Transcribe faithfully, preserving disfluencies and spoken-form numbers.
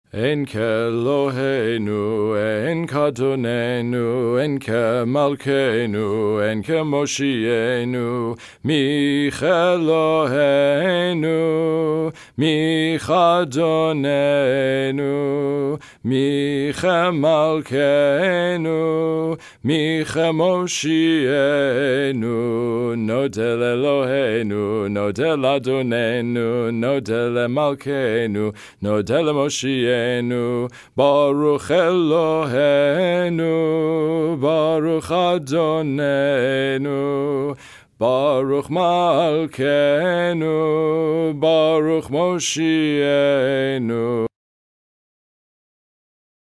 En k'Eloheinu, en k'Adonenu, en k'Malkeinu, en k'Moshienu, mich'Eloheinu, mich'Adonenu, mich'Malkeinu, mich'Moshienu, nodel Eloheinu, nodel Adonenu, nodel Malkeinu, nodel Moshienu, Baruch Eloheinu, Baruch Adonenu, Baruch Malkeinu, Baruch Moshienu.